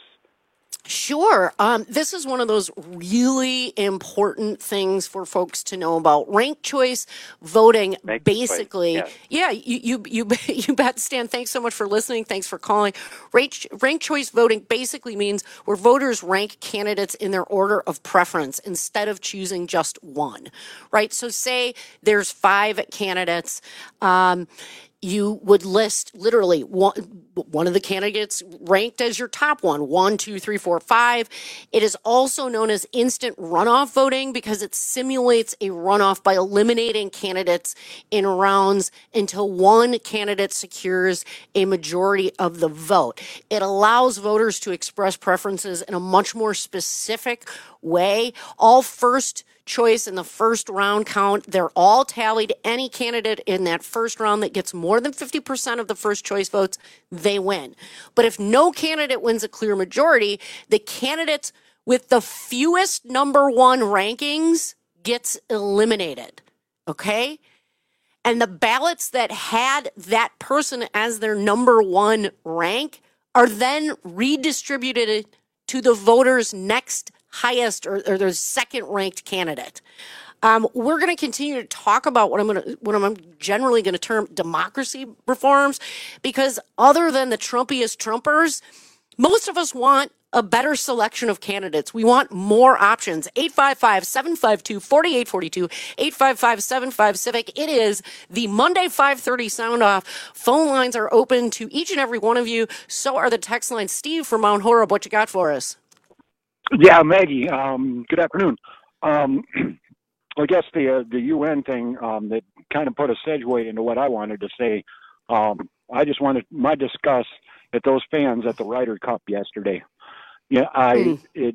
Sure. Um, this is one of those really important things for folks to know about. Ranked choice voting, Ranked basically. choice, Yeah, you, you you you bet, Stan. Thanks so much for listening. Thanks for calling. Ranked, ranked choice voting basically means where voters rank candidates in their order of preference instead of choosing just one, right? So say there's five candidates. Um, you would list literally one, one of the candidates ranked as your top one, one, two, three, four, five. It is also known as instant runoff voting because it simulates a runoff by eliminating candidates in rounds until one candidate secures a majority of the vote. It allows voters to express preferences in a much more specific way. All first choice in the first round count, they're all tallied. Any candidate in that first round that gets more than fifty percent of the first choice votes, they win. But if no candidate wins a clear majority, the candidates with the fewest number one rankings gets eliminated. Okay? And the ballots that had that person as their number one rank are then redistributed to the voters' next highest or, or their second ranked candidate. Um, we're going to continue to talk about what I'm going to, what I'm generally going to term democracy reforms, because other than the Trumpiest Trumpers, most of us want a better selection of candidates. We want more options. eight five five, seven five two, four eight four two, eight five five, seven five Civic. It is the Monday five thirty Sound Off. Phone lines are open to each and every one of you. So are the text lines. Steve from Mount Horeb, what you got for us? Yeah, Maggie, um, good afternoon. Um, I guess the uh, the U N thing um, that kind of put a segue into what I wanted to say. Um, I just wanted my disgust at those fans at the Ryder Cup yesterday. Yeah, I mm. it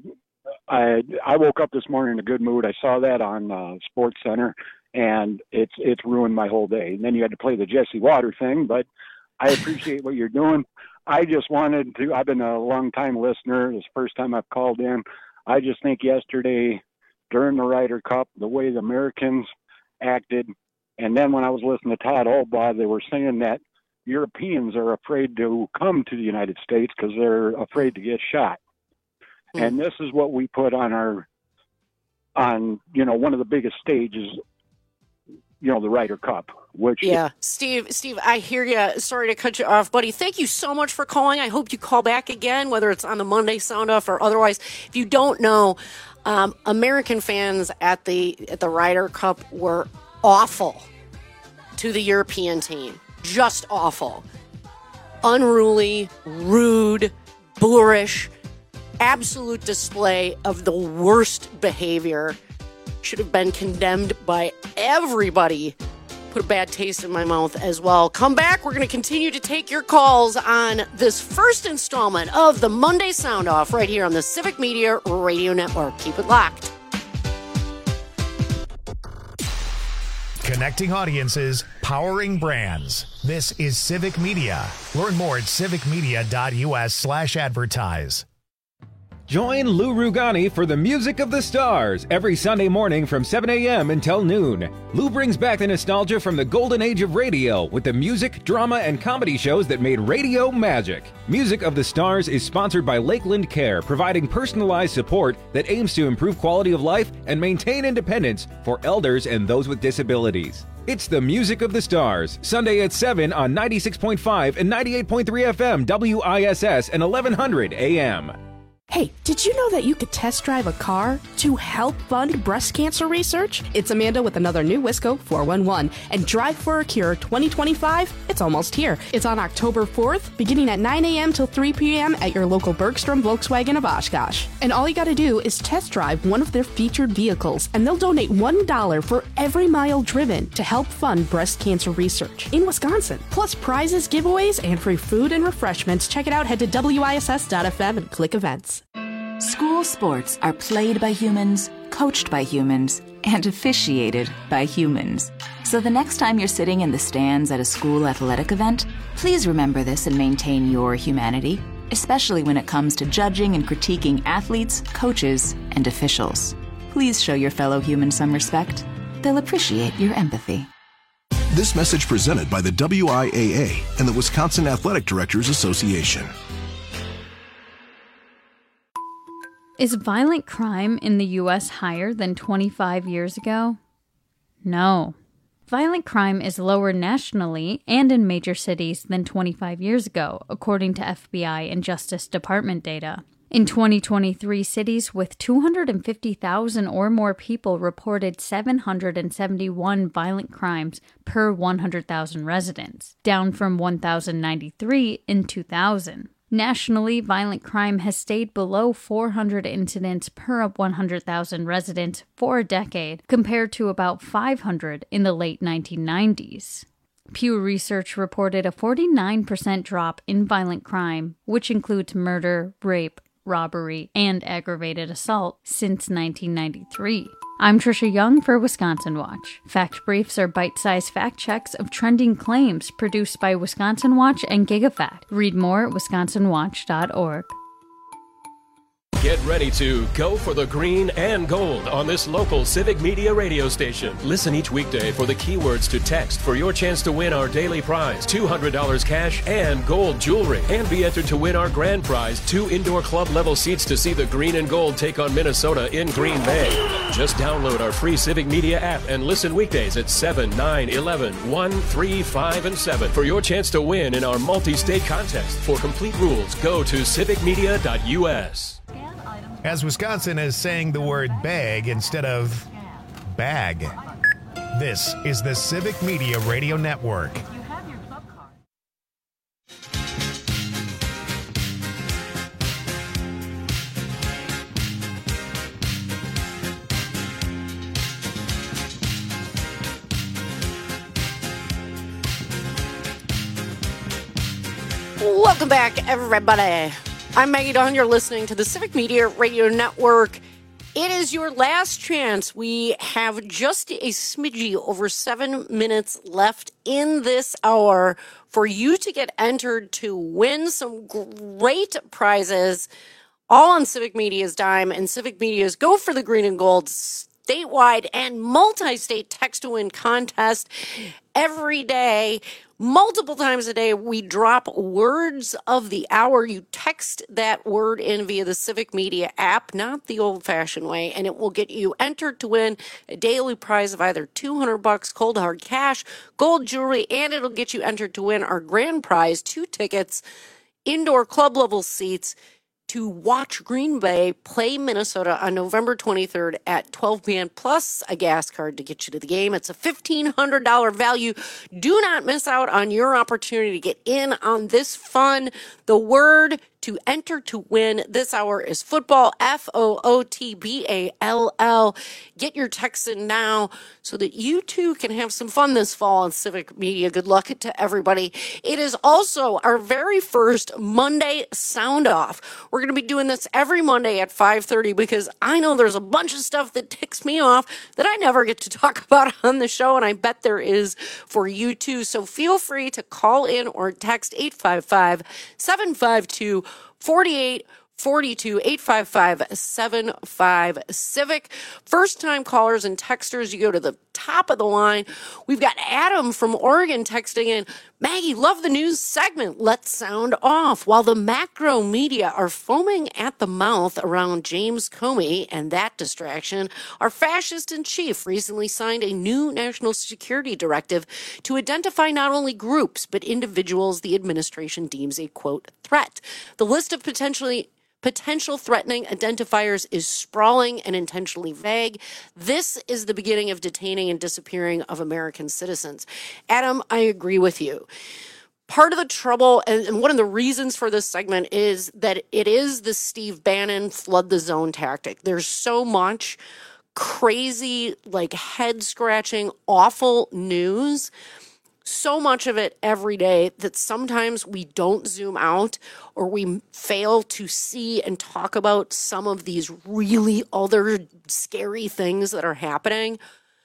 I I woke up this morning in a good mood. I saw that on uh, Sports Center, and it's it's ruined my whole day. And then you had to play the Jesse Water thing, but I appreciate what you're doing. I just wanted to, I've been a long time listener. It's the first time I've called in. I just think yesterday during the Ryder Cup, the way the Americans acted, and then when I was listening to Todd Albaugh, they were saying that Europeans are afraid to come to the United States because they're afraid to get shot. Mm. And this is what we put on our, on, you know, one of the biggest stages, you know, the Ryder Cup, which... Yeah, Steve, Steve, I hear you. Sorry to cut you off, buddy. Thank you so much for calling. I hope you call back again, whether it's on the Monday Sound Off or otherwise. If you don't know, um, American fans at the at the Ryder Cup were awful to the European team. Just awful. Unruly, rude, boorish, absolute display of the worst behavior. Should have been condemned by everybody. Put a bad taste in my mouth as well. Come back. We're going to continue to take your calls on this first installment of the Monday Sound Off right here on the Civic Media Radio Network. Keep it locked. Connecting audiences, powering brands. This is Civic Media. Learn more at civicmedia.us slash advertise. Join Lou Rugani for the Music of the Stars every Sunday morning from seven a.m. until noon. Lou brings back the nostalgia from the golden age of radio with the music, drama, and comedy shows that made radio magic. Music of the Stars is sponsored by Lakeland Care, providing personalized support that aims to improve quality of life and maintain independence for elders and those with disabilities. It's the Music of the Stars, Sunday at seven on ninety-six point five and ninety-eight point three F M W I S S and eleven hundred A M. Hey, did you know that you could test drive a car to help fund breast cancer research? It's Amanda with another new Wisco four one one. And Drive for a Cure twenty twenty-five, it's almost here. It's on October fourth, beginning at nine a.m. till three p.m. at your local Bergstrom Volkswagen of Oshkosh. And all you gotta do is test drive one of their featured vehicles, and they'll donate one dollar for every mile driven to help fund breast cancer research in Wisconsin. Plus prizes, giveaways, and free food and refreshments. Check it out. Head to W I S S dot F M and click events. School sports are played by humans, coached by humans, and officiated by humans. So the next time you're sitting in the stands at a school athletic event, please remember this and maintain your humanity, especially when it comes to judging and critiquing athletes, coaches, and officials. Please show your fellow humans some respect. They'll appreciate your empathy. This message presented by the W I A A and the Wisconsin Athletic Directors Association. Is violent crime in the U S higher than twenty-five years ago? No. Violent crime is lower nationally and in major cities than twenty-five years ago, according to F B I and Justice Department data. In twenty twenty-three, cities with two hundred fifty thousand or more people reported seven hundred seventy-one violent crimes per one hundred thousand residents, down from one thousand ninety-three in two thousand. Nationally, violent crime has stayed below four hundred incidents per one hundred thousand residents for a decade, compared to about five hundred in the late nineteen nineties. Pew Research reported a forty-nine percent drop in violent crime, which includes murder, rape, robbery, and aggravated assault, since nineteen ninety-three. I'm Trisha Young for Wisconsin Watch. Fact Briefs are bite-sized fact checks of trending claims produced by Wisconsin Watch and GigaFact. Read more at wisconsin watch dot org. Get ready to go for the green and gold on this local Civic Media radio station. Listen each weekday for the keywords to text for your chance to win our daily prize, two hundred dollars cash and gold jewelry. And be entered to win our grand prize, two indoor club level seats to see the green and gold take on Minnesota in Green Bay. Just download our free Civic Media app and listen weekdays at seven, nine, eleven, one, three, five, and seven for your chance to win in our multi-state contest. For complete rules, go to civic media dot U S. As Wisconsin is saying the word bag instead of bag. This is the Civic Media Radio Network. Welcome back, everybody. I'm Maggie Dawn. You're listening to the Civic Media Radio Network. It is your last chance. We have just a smidgy over seven minutes left in this hour for you to get entered to win some great prizes, all on Civic Media's dime and Civic Media's Go for the Green and Gold statewide and multi-state text-to-win contest every day. Multiple times a day, we drop words of the hour. You text that word in via the Civic Media app, not the old-fashioned way, and it will get you entered to win a daily prize of either two hundred bucks, cold hard cash, gold jewelry, and it'll get you entered to win our grand prize, two tickets, indoor club-level seats, to watch Green Bay play Minnesota on November twenty-third at twelve p.m. plus a gas card to get you to the game. It's a fifteen hundred dollars value. Do not miss out on your opportunity to get in on this fun. The word to enter to win. This hour is football, F O O T B A L L. Get your texts in now so that you too can have some fun this fall on Civic Media. Good luck to everybody. It is also our very first Monday Sound Off. We're going to be doing this every Monday at five thirty because I know there's a bunch of stuff that ticks me off that I never get to talk about on the show, and I bet there is for you too. So feel free to call in or text eight five five, seven five two, four eight four two, eight five five, seven five Civic. First time callers and texters, you go to the top of the line. We've got Adam from Oregon texting in, Maggie, love the news segment. Let's sound off. While the macro media are foaming at the mouth around James Comey and that distraction, our fascist in chief recently signed a new national security directive to identify not only groups, but individuals the administration deems a, quote, threat. The list of potentially Potential threatening identifiers is sprawling and intentionally vague. This is the beginning of detaining and disappearing of American citizens. Adam, I agree with you. Part of the trouble and one of the reasons for this segment is that it is the Steve Bannon flood the zone tactic. There's so much crazy, like head-scratching, awful news, so much of it every day that sometimes we don't zoom out or we fail to see and talk about some of these really other scary things that are happening.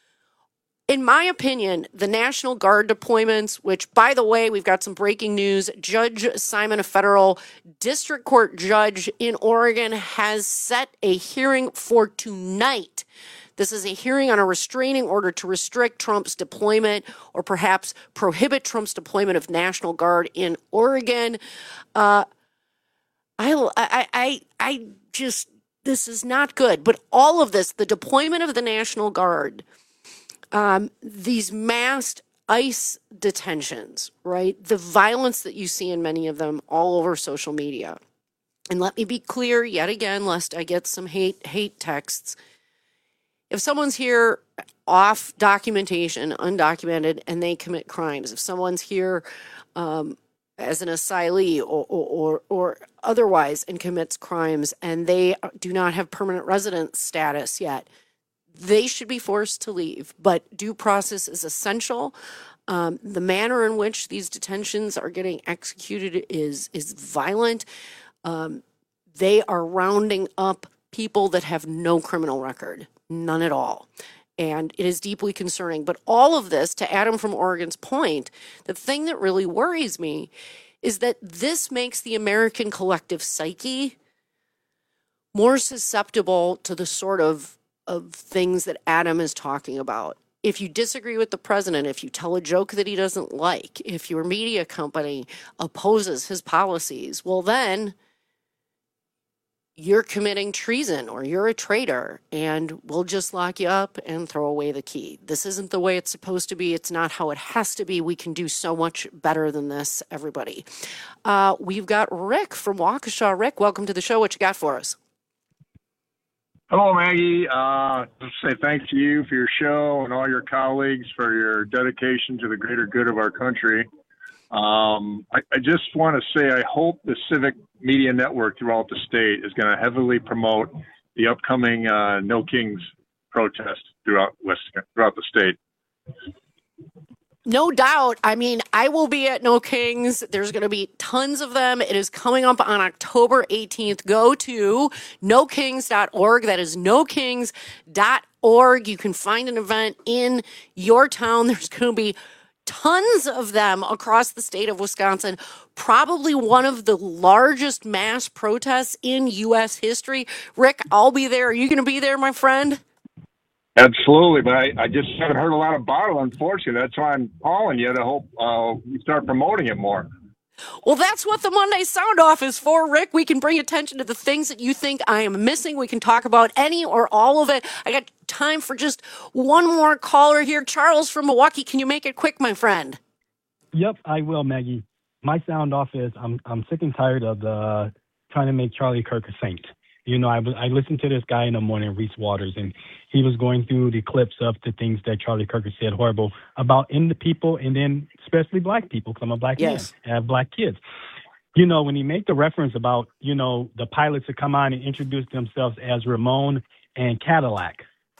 In my opinion, the National Guard deployments, which, by the way, we've got some breaking news. Judge Simon, a federal district court judge in Oregon, has set a hearing for tonight. This is a hearing on a restraining order to restrict Trump's deployment or perhaps prohibit Trump's deployment of National Guard in Oregon. Uh, I, I, I, I just, this is not good. But all of this, the deployment of the National Guard, um, these massed ICE detentions, right? The violence that you see in many of them all over social media. And let me be clear yet again, lest I get some hate, hate texts. If someone's here off documentation, undocumented, and they commit crimes, if someone's here um, as an asylee or, or, or otherwise and commits crimes and they do not have permanent resident status yet, they should be forced to leave. But due process is essential. Um, the manner in which these detentions are getting executed is, is violent. Um, they are rounding up people that have no criminal record. None at all. And it is deeply concerning. But all of this, to Adam from Oregon's point, the thing that really worries me is that this makes the American collective psyche more susceptible to the sort of, of things that Adam is talking about. If you disagree with the president, if you tell a joke that he doesn't like, if your media company opposes his policies, well then you're committing treason or you're a traitor and we'll just lock you up and throw away the key. This isn't the way it's supposed to be. It's not how it has to be. We can do so much better than this, everybody. Uh, we've got Rick from Waukesha. Rick, welcome to the show. What you got for us? Hello, Maggie. Uh, let's say thanks to you for your show and all your colleagues for your dedication to the greater good of our country. Um, I, I just want to say I hope the Civic Media Network throughout the state is going to heavily promote the upcoming uh, No Kings protest throughout West, throughout the state. No doubt. I mean, I will be at No Kings. There's going to be tons of them. It is coming up on October eighteenth. Go to no kings dot org. That is no kings dot org. You can find an event in your town. There's going to be tons of them across the state of Wisconsin, probably one of the largest mass protests in U S history. Rick, I'll be there. Are you going to be there, my friend? Absolutely, but I, I just haven't heard a lot about it, unfortunately. That's why I'm calling you to hope uh, we start promoting it more. Well, that's what the Monday Sound Off is for, Rick. We can bring attention to the things that you think I am missing. We can talk about any or all of it. I got time for just one more caller here. Charles from Milwaukee, can you make it quick, my friend? Yep, I will, Maggie. My sound off is I'm I'm sick and tired of the trying to make Charlie Kirk a saint. You know, I, I listened to this guy in the morning, Reese Waters, and he was going through the clips of the things that Charlie Kirk has said horrible about in the people, and then especially black people, because I'm a black yes. man. I have black kids. you know, when he made the reference about, you know, the pilots to come on and introduce themselves as Ramon and Cadillac,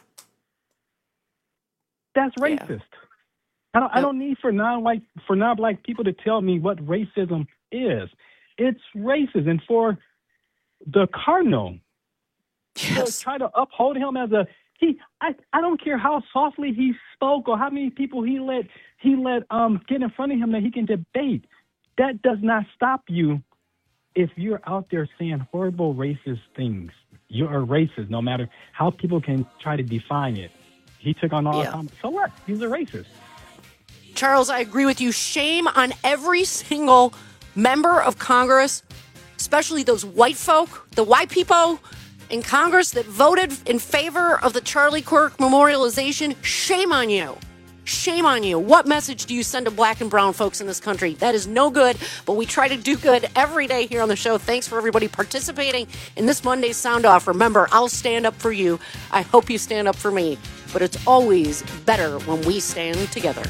that's racist. Yeah. I don't, I don't need for non-white, for non-black people to tell me what racism is. It's racist. And for the Cardinal yes. to try to uphold him as a, he, I, I don't care how softly he spoke or how many people he let, he let um get in front of him that he can debate. That does not stop you if you're out there saying horrible racist things. You're a racist, no matter how people can try to define it. He took on all yeah. time. So what? He's a racist. Charles, I agree with you. Shame on every single member of Congress, especially those white folk, the white people in Congress that voted in favor of the Charlie Kirk memorialization. Shame on you. Shame on you. What message do you send to black and brown folks in this country? That is no good, but we try to do good every day here on the show. Thanks for everybody participating in this Monday's Sound Off. Remember, I'll stand up for you. I hope you stand up for me, but it's always better when we stand together.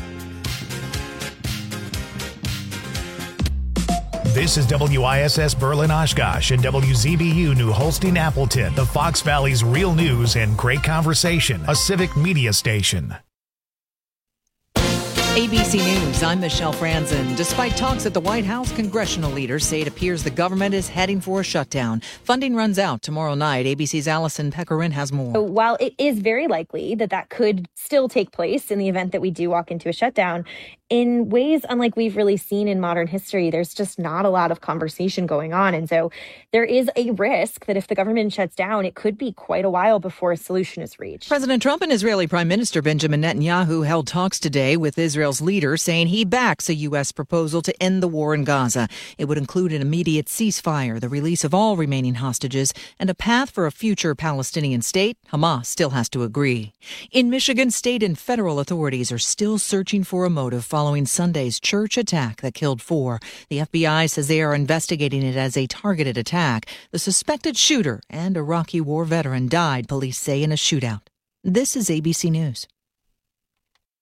This is W I S S Berlin Oshkosh and W Z B U New Holstein Appleton, the Fox Valley's real news and great conversation, a civic media station. A B C News, I'm Michelle Franzen. Despite talks at the White House, congressional leaders say it appears the government is heading for a shutdown. Funding runs out tomorrow night. A B C's Allison Peckerin has more. So while it is very likely that that could still take place in the event that we do walk into a shutdown, in ways unlike we've really seen in modern history, there's just not a lot of conversation going on. And so there is a risk that if the government shuts down, it could be quite a while before a solution is reached. President Trump and Israeli Prime Minister Benjamin Netanyahu held talks today with Israel's leader, saying he backs a U S proposal to end the war in Gaza. It would include an immediate ceasefire, the release of all remaining hostages, and a path for a future Palestinian state. Hamas still has to agree. In Michigan, state and federal authorities are still searching for a motive following Sunday's church attack that killed four. The F B I says they are investigating it as a targeted attack. The suspected shooter and Iraqi war veteran died, police say, in a shootout. This is A B C News.